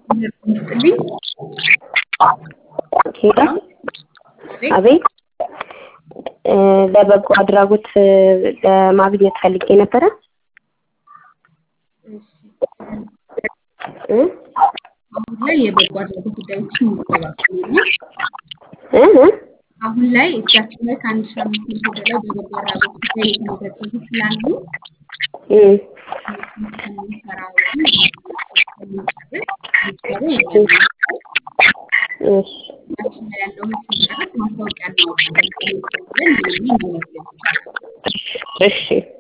ይስጥልኝ። ሄሎ አቤት ለበጎ አድራጎት ለማግኘት ፈልጌ ነበረ። አሁን ላይ የበጎ አድራጎት ጉዳዮችን ይተባበሩና አሁን ላይ እጃችን ላይ ከ1500 በላይ በበጎ አድራጎት ጉዳይ የተመዘገቡ ስላሉ እሺ